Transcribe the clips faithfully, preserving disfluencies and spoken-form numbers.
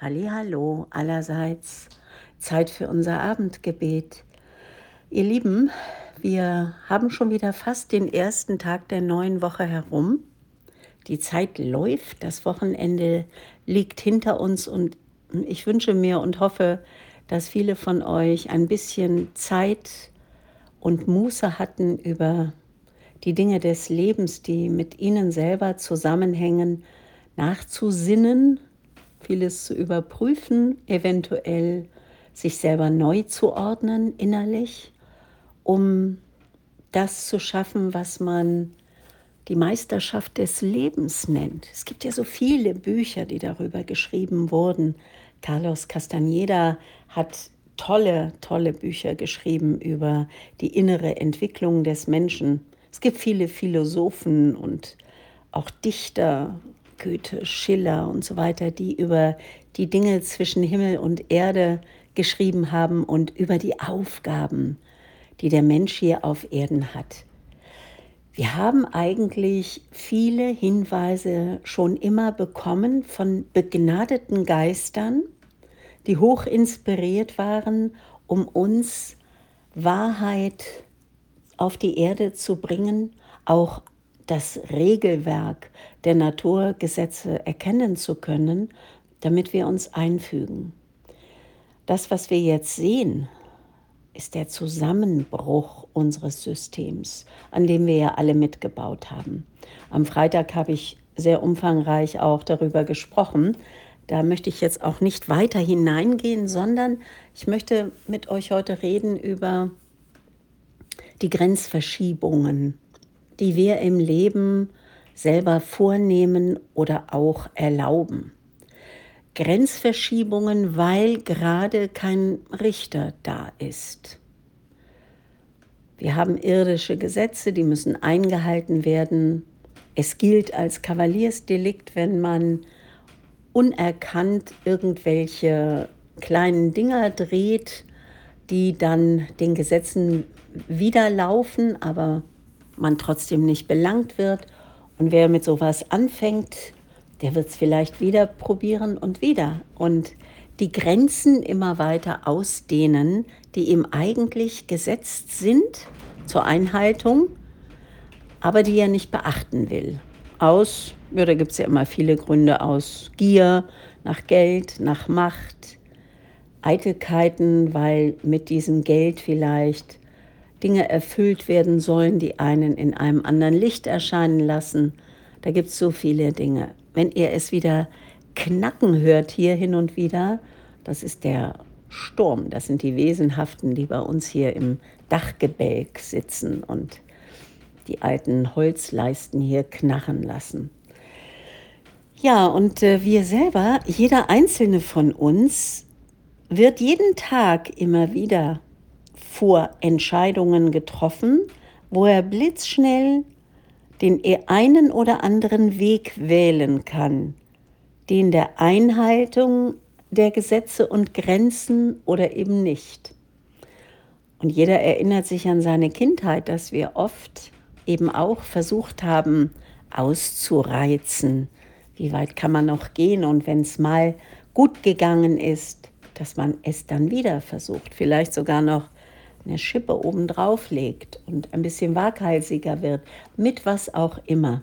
Hallihallo allerseits, Zeit für unser Abendgebet. Ihr Lieben, wir haben schon wieder fast den ersten Tag der neuen Woche herum. Die Zeit läuft, das Wochenende liegt hinter uns und ich wünsche mir und hoffe, dass viele von euch ein bisschen Zeit und Muße hatten, über die Dinge des Lebens, die mit ihnen selber zusammenhängen, nachzusinnen, vieles zu überprüfen, eventuell sich selber neu zu ordnen innerlich, um das zu schaffen, was man die Meisterschaft des Lebens nennt. Es gibt ja so viele Bücher, die darüber geschrieben wurden. Carlos Castaneda hat tolle, tolle Bücher geschrieben über die innere Entwicklung des Menschen. Es gibt viele Philosophen und auch Dichter, Goethe, Schiller und so weiter, die über die Dinge zwischen Himmel und Erde geschrieben haben und über die Aufgaben, die der Mensch hier auf Erden hat. Wir haben eigentlich viele Hinweise schon immer bekommen von begnadeten Geistern, die hoch inspiriert waren, um uns Wahrheit auf die Erde zu bringen, auch das Regelwerk der Naturgesetze erkennen zu können, damit wir uns einfügen. Das, was wir jetzt sehen, ist der Zusammenbruch unseres Systems, an dem wir ja alle mitgebaut haben. Am Freitag habe ich sehr umfangreich auch darüber gesprochen. Da möchte ich jetzt auch nicht weiter hineingehen, sondern ich möchte mit euch heute reden über die Grenzverschiebungen, die wir im Leben selber vornehmen oder auch erlauben. Grenzverschiebungen, weil gerade kein Richter da ist. Wir haben irdische Gesetze, die müssen eingehalten werden. Es gilt als Kavaliersdelikt, wenn man unerkannt irgendwelche kleinen Dinger dreht, die dann den Gesetzen widerlaufen, aber man trotzdem nicht belangt wird. Und wer mit sowas anfängt, der wird es vielleicht wieder probieren und wieder. Und die Grenzen immer weiter ausdehnen, die ihm eigentlich gesetzt sind zur Einhaltung, aber die er nicht beachten will. Aus, ja, da gibt es ja immer viele Gründe, aus Gier, nach Geld, nach Macht, Eitelkeiten, weil mit diesem Geld vielleicht Dinge erfüllt werden sollen, die einen in einem anderen Licht erscheinen lassen. Da gibt es so viele Dinge. Wenn ihr es wieder knacken hört hier hin und wieder, das ist der Sturm. Das sind die Wesenhaften, die bei uns hier im Dachgebälk sitzen und die alten Holzleisten hier knarren lassen. Ja, und äh, wir selber, jeder einzelne von uns, wird jeden Tag immer wieder vor Entscheidungen getroffen, wo er blitzschnell den einen oder anderen Weg wählen kann, den der Einhaltung der Gesetze und Grenzen oder eben nicht. Und jeder erinnert sich an seine Kindheit, dass wir oft eben auch versucht haben, auszureizen. Wie weit kann man noch gehen? Und wenn es mal gut gegangen ist, dass man es dann wieder versucht, vielleicht sogar noch eine Schippe obendrauf legt und ein bisschen waghalsiger wird, mit was auch immer.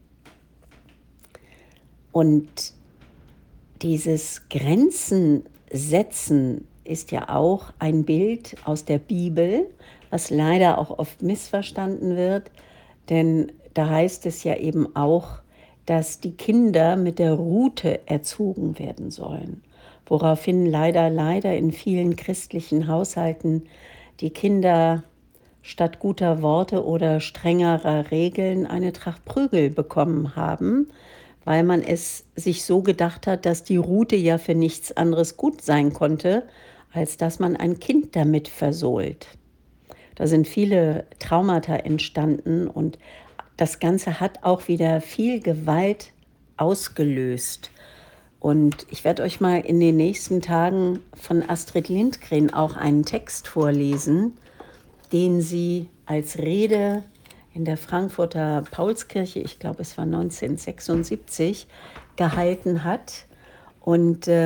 Und dieses Grenzen setzen ist ja auch ein Bild aus der Bibel, was leider auch oft missverstanden wird, denn da heißt es ja eben auch, dass die Kinder mit der Rute erzogen werden sollen, woraufhin leider, leider in vielen christlichen Haushalten die Kinder statt guter Worte oder strengerer Regeln eine Tracht Prügel bekommen haben, weil man es sich so gedacht hat, dass die Rute ja für nichts anderes gut sein konnte, als dass man ein Kind damit versohlt. Da sind viele Traumata entstanden und das Ganze hat auch wieder viel Gewalt ausgelöst. Und ich werde euch mal in den nächsten Tagen von Astrid Lindgren auch einen Text vorlesen, den sie als Rede in der Frankfurter Paulskirche, ich glaube es war neunzehnhundertsechsundsiebzig, gehalten hat. Und ähm,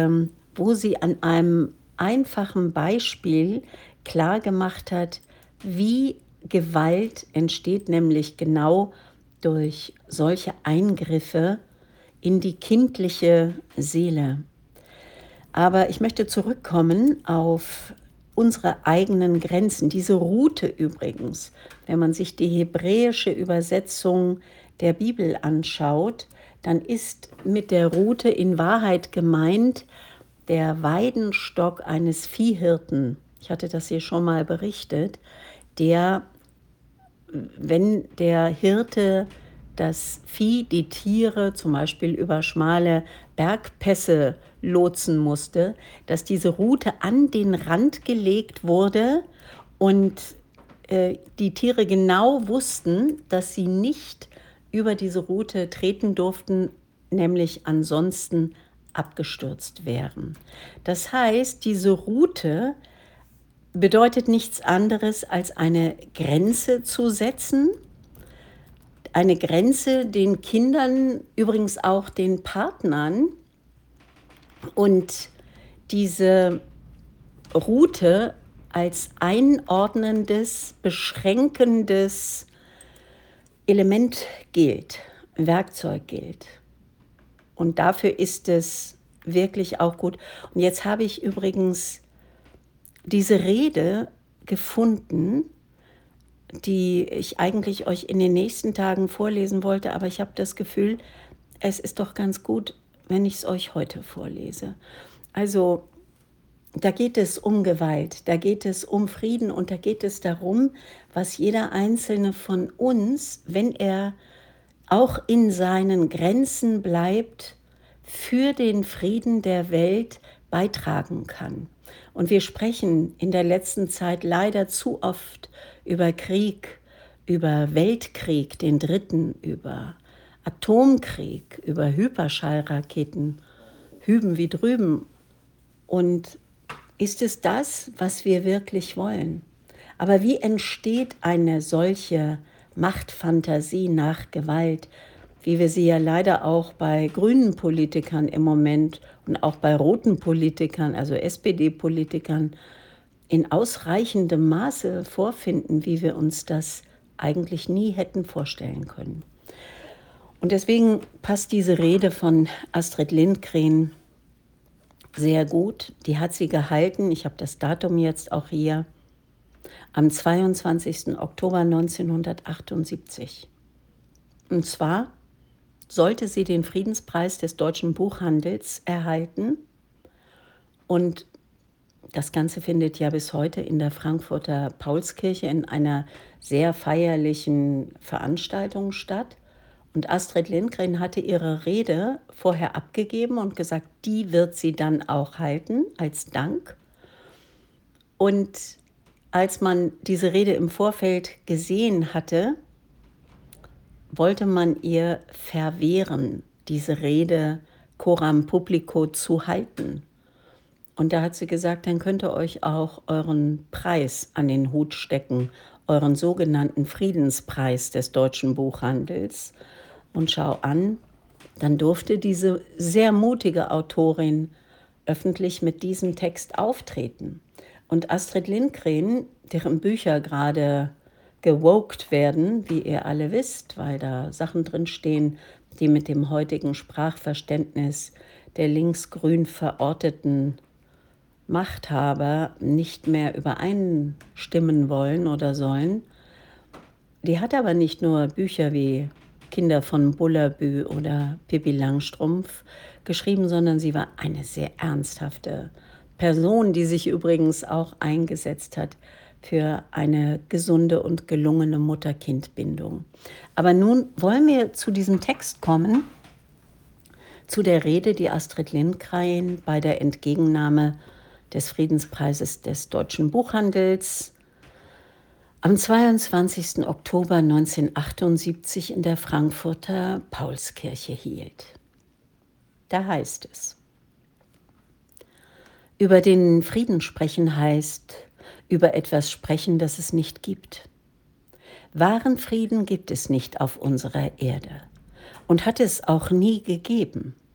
wo sie an einem einfachen Beispiel klargemacht hat, wie Gewalt entsteht, nämlich genau durch solche Eingriffe in die kindliche Seele. Aber ich möchte zurückkommen auf unsere eigenen Grenzen. Diese Route übrigens, wenn man sich die hebräische Übersetzung der Bibel anschaut, dann ist mit der Route in Wahrheit gemeint der Weidenstock eines Viehhirten. Ich hatte das hier schon mal berichtet, der, wenn der Hirte das Vieh, die Tiere zum Beispiel über schmale Bergpässe lotsen musste, dass diese Route an den Rand gelegt wurde und äh, die Tiere genau wussten, dass sie nicht über diese Route treten durften, nämlich ansonsten abgestürzt wären. Das heißt, diese Route bedeutet nichts anderes als eine Grenze zu setzen, eine Grenze den Kindern, übrigens auch den Partnern. Und diese Route als einordnendes, beschränkendes Element gilt, Werkzeug gilt. Und dafür ist es wirklich auch gut. Und jetzt habe ich übrigens diese Rede gefunden, die ich eigentlich euch in den nächsten Tagen vorlesen wollte, aber ich habe das Gefühl, es ist doch ganz gut, wenn ich es euch heute vorlese. Also, da geht es um Gewalt, da geht es um Frieden und da geht es darum, was jeder Einzelne von uns, wenn er auch in seinen Grenzen bleibt, für den Frieden der Welt beitragen kann. Und wir sprechen in der letzten Zeit leider zu oft über Krieg, über Weltkrieg, den dritten, über Atomkrieg, über Hyperschallraketen, hüben wie drüben. Und ist es das, was wir wirklich wollen? Aber wie entsteht eine solche Machtfantasie nach Gewalt, wie wir sie ja leider auch bei grünen Politikern im Moment und auch bei roten Politikern, also S P D-Politikern, in ausreichendem Maße vorfinden, wie wir uns das eigentlich nie hätten vorstellen können. Und deswegen passt diese Rede von Astrid Lindgren sehr gut. Die hat sie gehalten, ich habe das Datum jetzt auch hier, am zweiundzwanzigsten Oktober neunzehnhundertachtundsiebzig. Und zwar sollte sie den Friedenspreis des deutschen Buchhandels erhalten. Und das Ganze findet ja bis heute in der Frankfurter Paulskirche in einer sehr feierlichen Veranstaltung statt. Und Astrid Lindgren hatte ihre Rede vorher abgegeben und gesagt, die wird sie dann auch halten als Dank. Und als man diese Rede im Vorfeld gesehen hatte, wollte man ihr verwehren, diese Rede coram publico zu halten. Und da hat sie gesagt, dann könnt ihr euch auch euren Preis an den Hut stecken, euren sogenannten Friedenspreis des deutschen Buchhandels. Und schau an, dann durfte diese sehr mutige Autorin öffentlich mit diesem Text auftreten. Und Astrid Lindgren, deren Bücher gerade gewokt werden, wie ihr alle wisst, weil da Sachen drinstehen, die mit dem heutigen Sprachverständnis der linksgrün verorteten Machthaber nicht mehr übereinstimmen wollen oder sollen. Die hat aber nicht nur Bücher wie Kinder von Bullabü oder Pippi Langstrumpf geschrieben, sondern sie war eine sehr ernsthafte Person, die sich übrigens auch eingesetzt hat für eine gesunde und gelungene Mutter-Kind-Bindung. Aber nun wollen wir zu diesem Text kommen, zu der Rede, die Astrid Lindgren bei der Entgegennahme des Friedenspreises des deutschen Buchhandels am zweiundzwanzigsten Oktober neunzehnhundertachtundsiebzig in der Frankfurter Paulskirche hielt. Da heißt es: Über den Frieden sprechen heißt, über etwas sprechen, das es nicht gibt. Wahren Frieden gibt es nicht auf unserer Erde und hat es auch nie gegeben.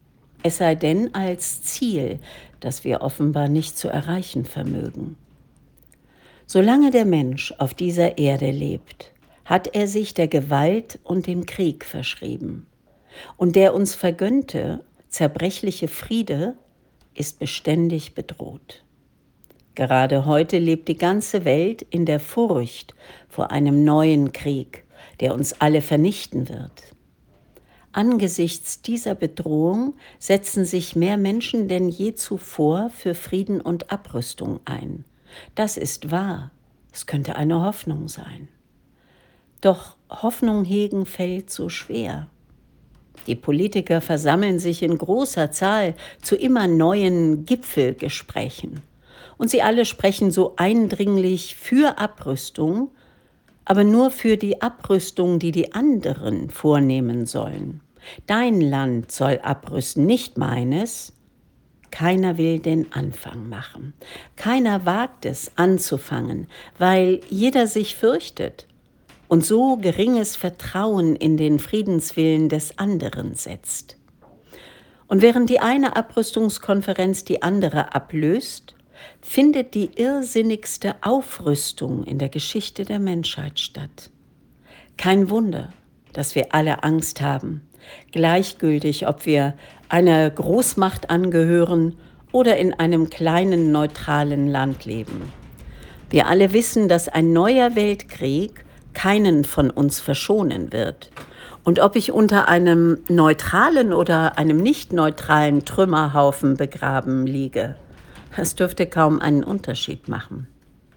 es sei denn als Ziel, das wir offenbar nicht zu erreichen vermögen. Solange der Mensch auf dieser Erde lebt, hat er sich der Gewalt und dem Krieg verschrieben. Und der uns vergönnte, zerbrechliche Friede ist beständig bedroht. Gerade heute lebt die ganze Welt in der Furcht vor einem neuen Krieg, der uns alle vernichten wird. Angesichts dieser Bedrohung setzen sich mehr Menschen denn je zuvor für Frieden und Abrüstung ein. Das ist wahr. Es könnte eine Hoffnung sein. Doch Hoffnung hegen fällt so schwer. Die Politiker versammeln sich in großer Zahl zu immer neuen Gipfelgesprächen. Und sie alle sprechen so eindringlich für Abrüstung, aber nur für die Abrüstung, die die anderen vornehmen sollen. Dein Land soll abrüsten, nicht meines. Keiner will den Anfang machen. Keiner wagt es anzufangen, weil jeder sich fürchtet und so geringes Vertrauen in den Friedenswillen des anderen setzt. Und während die eine Abrüstungskonferenz die andere ablöst, findet die irrsinnigste Aufrüstung in der Geschichte der Menschheit statt. Kein Wunder, dass wir alle Angst haben, gleichgültig, ob wir einer Großmacht angehören oder in einem kleinen, neutralen Land leben. Wir alle wissen, dass ein neuer Weltkrieg keinen von uns verschonen wird. Und ob ich unter einem neutralen oder einem nicht neutralen Trümmerhaufen begraben liege, das dürfte kaum einen Unterschied machen.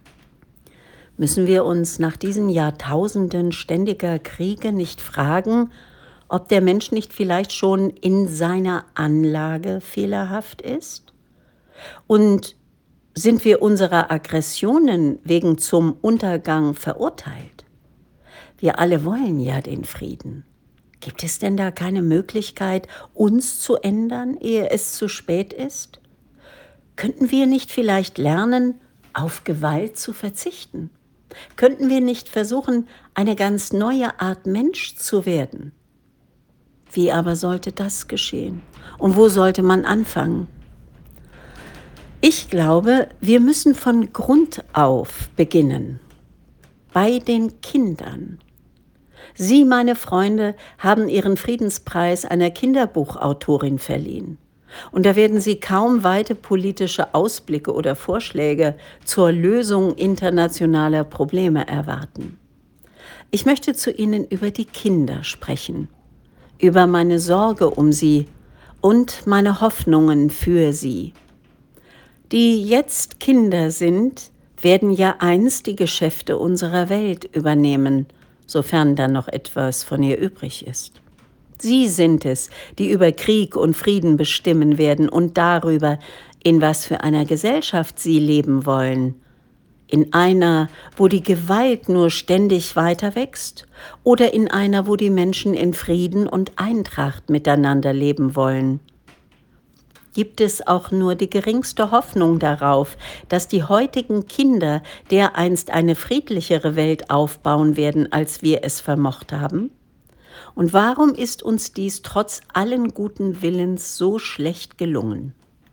Müssen wir uns nach diesen Jahrtausenden ständiger Kriege nicht fragen, ob der Mensch nicht vielleicht schon in seiner Anlage fehlerhaft ist? Und sind wir unserer Aggressionen wegen zum Untergang verurteilt? Wir alle wollen ja den Frieden. Gibt es denn da keine Möglichkeit, uns zu ändern, ehe es zu spät ist? Könnten wir nicht vielleicht lernen, auf Gewalt zu verzichten? Könnten wir nicht versuchen, eine ganz neue Art Mensch zu werden? Wie aber sollte das geschehen? Und wo sollte man anfangen? Ich glaube, wir müssen von Grund auf beginnen. Bei den Kindern. Sie, meine Freunde, haben ihren Friedenspreis einer Kinderbuchautorin verliehen. Und da werden Sie kaum weite politische Ausblicke oder Vorschläge zur Lösung internationaler Probleme erwarten. Ich möchte zu Ihnen über die Kinder sprechen, über meine Sorge um sie und meine Hoffnungen für sie. Die jetzt Kinder sind, werden ja einst die Geschäfte unserer Welt übernehmen, sofern dann noch etwas von ihr übrig ist. Sie sind es, die über Krieg und Frieden bestimmen werden und darüber, in was für einer Gesellschaft sie leben wollen. In einer, wo die Gewalt nur ständig weiter wächst, oder in einer, wo die Menschen in Frieden und Eintracht miteinander leben wollen. Gibt es auch nur die geringste Hoffnung darauf, dass die heutigen Kinder dereinst eine friedlichere Welt aufbauen werden, als wir es vermocht haben? Und warum ist uns dies trotz allen guten Willens so schlecht gelungen?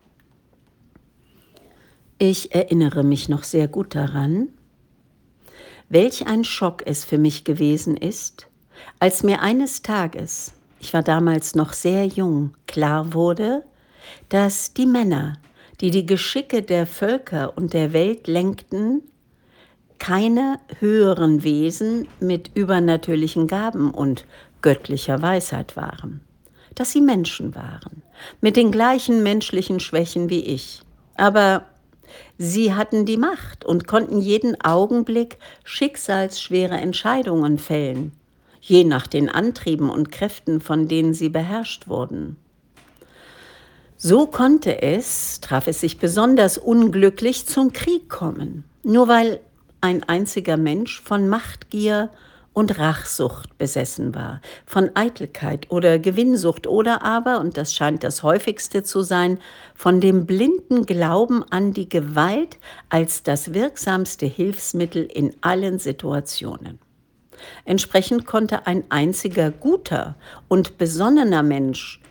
Ich erinnere mich noch sehr gut daran, welch ein Schock es für mich gewesen ist, als mir eines Tages, ich war damals noch sehr jung, klar wurde, dass die Männer, die die Geschicke der Völker und der Welt lenkten, keine höheren Wesen mit übernatürlichen Gaben und göttlicher Weisheit waren, dass sie Menschen waren, mit den gleichen menschlichen Schwächen wie ich. Aber sie hatten die Macht und konnten jeden Augenblick schicksalsschwere Entscheidungen fällen, je nach den Antrieben und Kräften, von denen sie beherrscht wurden. So konnte es, traf es sich besonders unglücklich, zum Krieg kommen, nur weil ein einziger Mensch von Machtgier und Rachsucht besessen war, von Eitelkeit oder Gewinnsucht oder aber, und das scheint das häufigste zu sein, von dem blinden Glauben an die Gewalt als das wirksamste Hilfsmittel in allen Situationen. Entsprechend konnte ein einziger guter und besonnener Mensch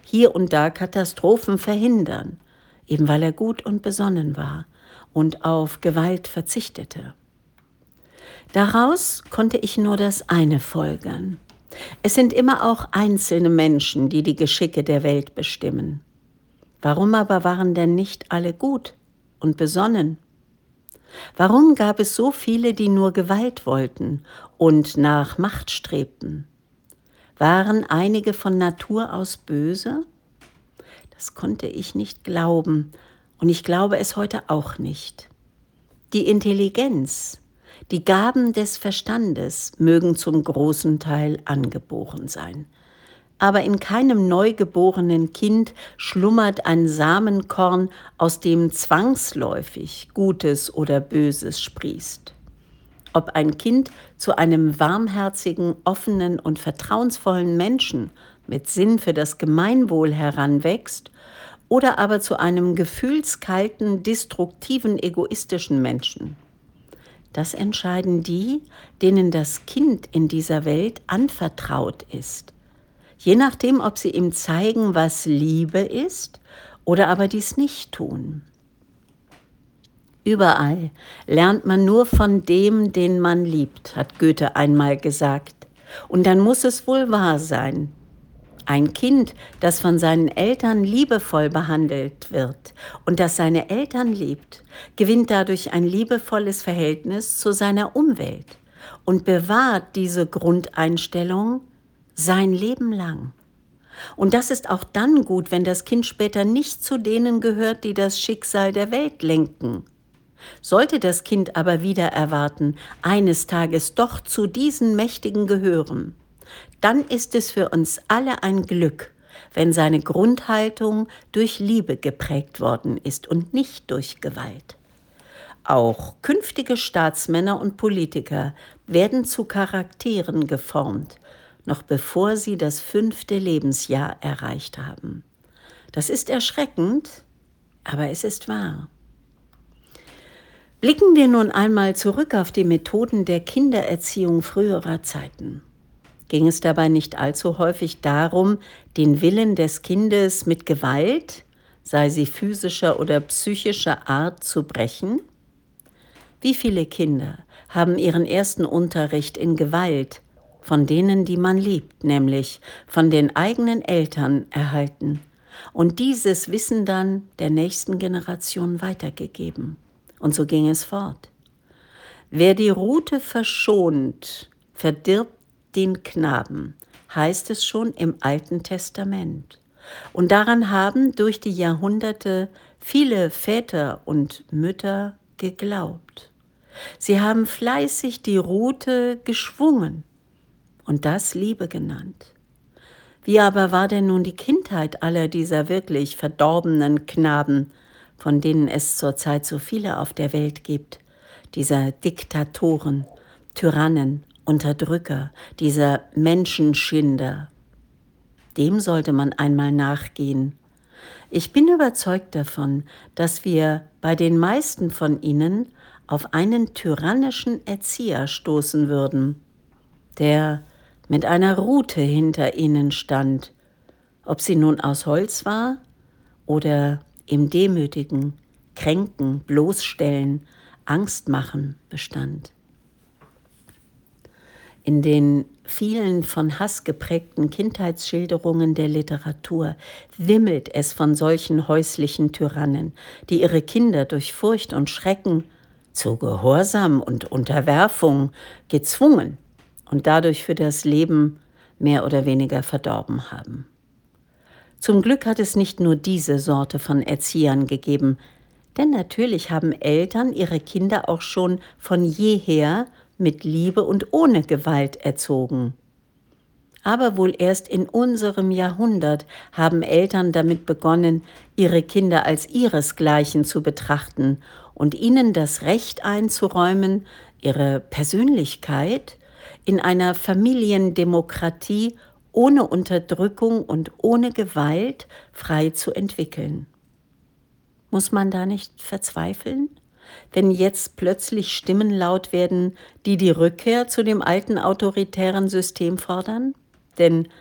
hier und da Katastrophen verhindern, eben weil er gut und besonnen war und auf Gewalt verzichtete. Daraus konnte ich nur das eine folgern: Es sind immer auch einzelne Menschen, die die Geschicke der Welt bestimmen. Warum aber waren denn nicht alle gut und besonnen? Warum gab es so viele, die nur Gewalt wollten und nach Macht strebten? Waren einige von Natur aus böse? Das konnte ich nicht glauben, und ich glaube es heute auch nicht. Die Intelligenz, die Gaben des Verstandes mögen zum großen Teil angeboren sein. Aber in keinem neugeborenen Kind schlummert ein Samenkorn, aus dem zwangsläufig Gutes oder Böses sprießt. Ob ein Kind zu einem warmherzigen, offenen und vertrauensvollen Menschen mit Sinn für das Gemeinwohl heranwächst oder aber zu einem gefühlskalten, destruktiven, egoistischen Menschen. Das entscheiden die, denen das Kind in dieser Welt anvertraut ist. Je nachdem, ob sie ihm zeigen, was Liebe ist, oder aber dies nicht tun. Überall lernt man nur von dem, den man liebt, hat Goethe einmal gesagt. Und dann muss es wohl wahr sein. Ein Kind, das von seinen Eltern liebevoll behandelt wird und das seine Eltern liebt, gewinnt dadurch ein liebevolles Verhältnis zu seiner Umwelt und bewahrt diese Grundeinstellung sein Leben lang. Und das ist auch dann gut, wenn das Kind später nicht zu denen gehört, die das Schicksal der Welt lenken. Sollte das Kind aber wieder erwarten, eines Tages doch zu diesen Mächtigen gehören, dann ist es für uns alle ein Glück, wenn seine Grundhaltung durch Liebe geprägt worden ist und nicht durch Gewalt. Auch künftige Staatsmänner und Politiker werden zu Charakteren geformt, noch bevor sie das fünfte Lebensjahr erreicht haben. Das ist erschreckend, aber es ist wahr. Blicken wir nun einmal zurück auf die Methoden der Kindererziehung früherer Zeiten. Ging es dabei nicht allzu häufig darum, den Willen des Kindes mit Gewalt, sei sie physischer oder psychischer Art, zu brechen? Wie viele Kinder haben ihren ersten Unterricht in Gewalt von denen, die man liebt, nämlich von den eigenen Eltern, erhalten und dieses Wissen dann der nächsten Generation weitergegeben? Und so ging es fort. Wer die Rute verschont, verdirbt den Knaben, heißt es schon im Alten Testament. Und daran haben durch die Jahrhunderte viele Väter und Mütter geglaubt. Sie haben fleißig die Rute geschwungen und das Liebe genannt. Wie aber war denn nun die Kindheit aller dieser wirklich verdorbenen Knaben, von denen es zurzeit so viele auf der Welt gibt, dieser Diktatoren, Tyrannen, Unterdrücker, dieser Menschenschinder? Dem sollte man einmal nachgehen. Ich bin überzeugt davon, dass wir bei den meisten von ihnen auf einen tyrannischen Erzieher stoßen würden, der mit einer Rute hinter ihnen stand, ob sie nun aus Holz war oder im Demütigen, Kränken, Bloßstellen, Angstmachen bestand. In den vielen von Hass geprägten Kindheitsschilderungen der Literatur wimmelt es von solchen häuslichen Tyrannen, die ihre Kinder durch Furcht und Schrecken zu Gehorsam und Unterwerfung gezwungen und dadurch für das Leben mehr oder weniger verdorben haben. Zum Glück hat es nicht nur diese Sorte von Erziehern gegeben, denn natürlich haben Eltern ihre Kinder auch schon von jeher mit Liebe und ohne Gewalt erzogen. Aber wohl erst in unserem Jahrhundert haben Eltern damit begonnen, ihre Kinder als ihresgleichen zu betrachten und ihnen das Recht einzuräumen, ihre Persönlichkeit in einer Familiendemokratie ohne Unterdrückung und ohne Gewalt frei zu entwickeln. Muss man da nicht verzweifeln, wenn jetzt plötzlich Stimmen laut werden, die die Rückkehr zu dem alten autoritären System fordern? Denn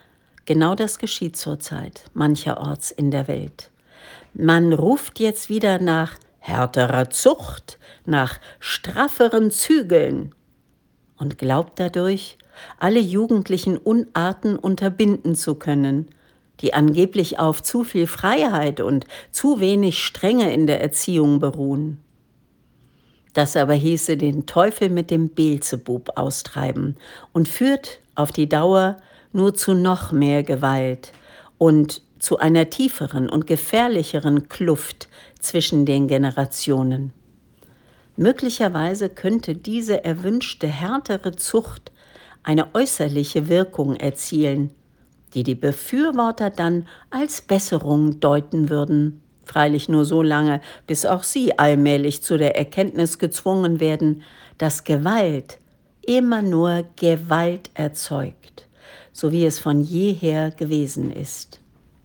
Genau das geschieht zurzeit mancherorts in der Welt. Man ruft jetzt wieder nach härterer Zucht, nach strafferen Zügeln und glaubt dadurch, alle jugendlichen Unarten unterbinden zu können, die angeblich auf zu viel Freiheit und zu wenig Strenge in der Erziehung beruhen. Das aber hieße den Teufel mit dem Beelzebub austreiben und führt auf die Dauer nur zu noch mehr Gewalt und zu einer tieferen und gefährlicheren Kluft zwischen den Generationen. Möglicherweise könnte diese erwünschte härtere Zucht eine äußerliche Wirkung erzielen, die die Befürworter dann als Besserung deuten würden. Freilich nur so lange, bis auch sie allmählich zu der Erkenntnis gezwungen werden, dass Gewalt immer nur Gewalt erzeugt, so wie es von jeher gewesen ist.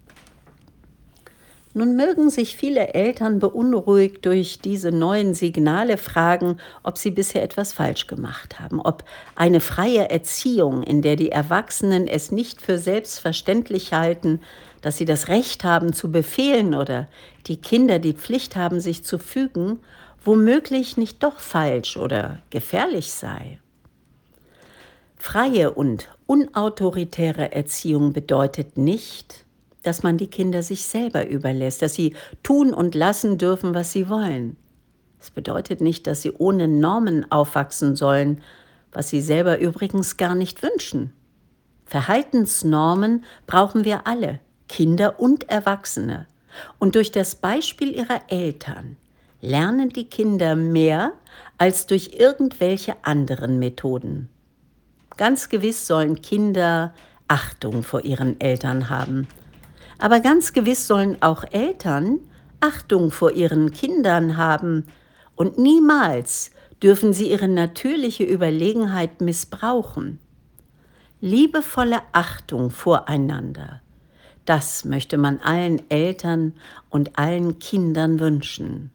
Nun mögen sich viele Eltern beunruhigt durch diese neuen Signale fragen, ob sie bisher etwas falsch gemacht haben, ob eine freie Erziehung, in der die Erwachsenen es nicht für selbstverständlich halten, dass sie das Recht haben zu befehlen oder die Kinder die Pflicht haben, sich zu fügen, womöglich nicht doch falsch oder gefährlich sei. Freie und unautoritäre Erziehung bedeutet nicht, dass man die Kinder sich selber überlässt, dass sie tun und lassen dürfen, was sie wollen. Es bedeutet nicht, dass sie ohne Normen aufwachsen sollen, was sie selber übrigens gar nicht wünschen. Verhaltensnormen brauchen wir alle, Kinder und Erwachsene. Und durch das Beispiel ihrer Eltern lernen die Kinder mehr als durch irgendwelche anderen Methoden. Ganz gewiss sollen Kinder Achtung vor ihren Eltern haben. Aber ganz gewiss sollen auch Eltern Achtung vor ihren Kindern haben und niemals dürfen sie ihre natürliche Überlegenheit missbrauchen. Liebevolle Achtung voreinander, das möchte man allen Eltern und allen Kindern wünschen.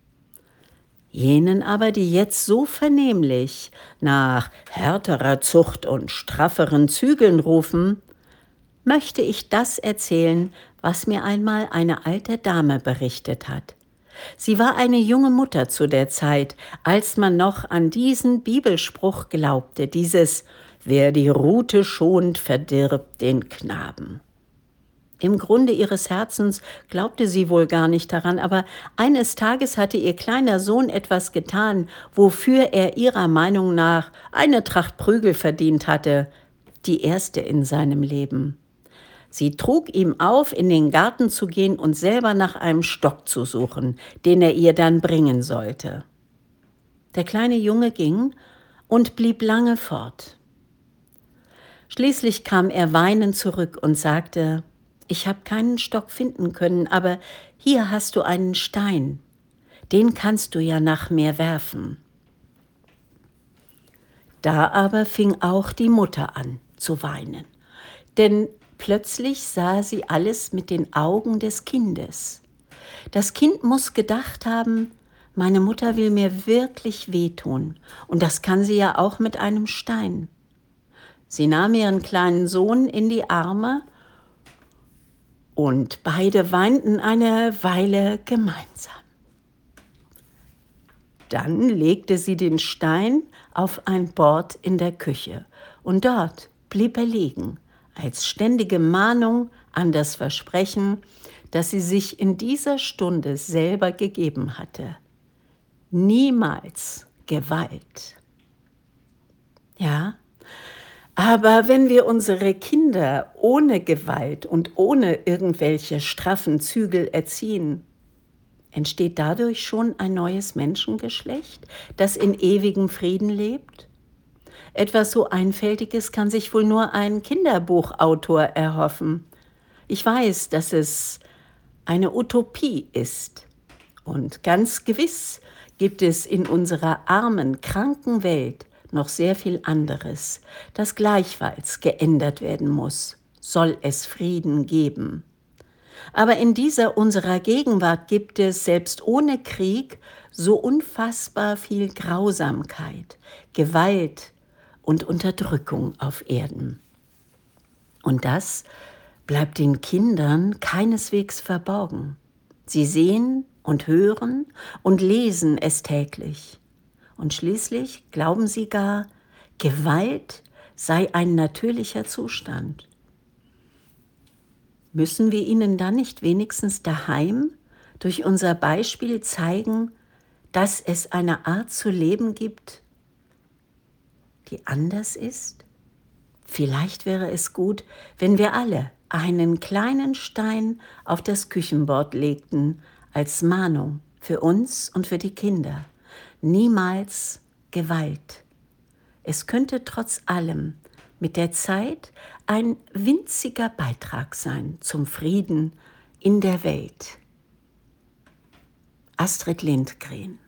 Jenen aber, die jetzt so vernehmlich nach härterer Zucht und strafferen Zügeln rufen, möchte ich das erzählen, was mir einmal eine alte Dame berichtet hat. Sie war eine junge Mutter zu der Zeit, als man noch an diesen Bibelspruch glaubte, dieses „Wer die Rute schont, verdirbt den Knaben“. Im Grunde ihres Herzens glaubte sie wohl gar nicht daran, aber eines Tages hatte ihr kleiner Sohn etwas getan, wofür er ihrer Meinung nach eine Tracht Prügel verdient hatte, die erste in seinem Leben. Sie trug ihm auf, in den Garten zu gehen und selber nach einem Stock zu suchen, den er ihr dann bringen sollte. Der kleine Junge ging und blieb lange fort. Schließlich kam er weinend zurück und sagte: „Ich habe keinen Stock finden können, aber hier hast du einen Stein. Den kannst du ja nach mir werfen.“ Da aber fing auch die Mutter an zu weinen, denn plötzlich sah sie alles mit den Augen des Kindes. Das Kind muss gedacht haben, meine Mutter will mir wirklich wehtun, und das kann sie ja auch mit einem Stein. Sie nahm ihren kleinen Sohn in die Arme und beide weinten eine Weile gemeinsam. Dann legte sie den Stein auf ein Bord in der Küche und dort blieb er liegen, als ständige Mahnung an das Versprechen, das sie sich in dieser Stunde selber gegeben hatte. Niemals Gewalt. Ja, aber wenn wir unsere Kinder ohne Gewalt und ohne irgendwelche straffen Zügel erziehen, entsteht dadurch schon ein neues Menschengeschlecht, das in ewigem Frieden lebt? Etwas so Einfältiges kann sich wohl nur ein Kinderbuchautor erhoffen. Ich weiß, dass es eine Utopie ist. Und ganz gewiss gibt es in unserer armen, kranken Welt noch sehr viel anderes, das gleichfalls geändert werden muss, soll es Frieden geben. Aber in dieser unserer Gegenwart gibt es, selbst ohne Krieg, so unfassbar viel Grausamkeit, Gewalt und Unterdrückung auf Erden. Und das bleibt den Kindern keineswegs verborgen. Sie sehen und hören und lesen es täglich. Und schließlich glauben sie gar, Gewalt sei ein natürlicher Zustand. Müssen wir ihnen dann nicht wenigstens daheim durch unser Beispiel zeigen, dass es eine Art zu leben gibt, die anders ist? Vielleicht wäre es gut, wenn wir alle einen kleinen Stein auf das Küchenbord legten als Mahnung für uns und für die Kinder. Niemals Gewalt. Es könnte trotz allem mit der Zeit ein winziger Beitrag sein zum Frieden in der Welt. Astrid Lindgren.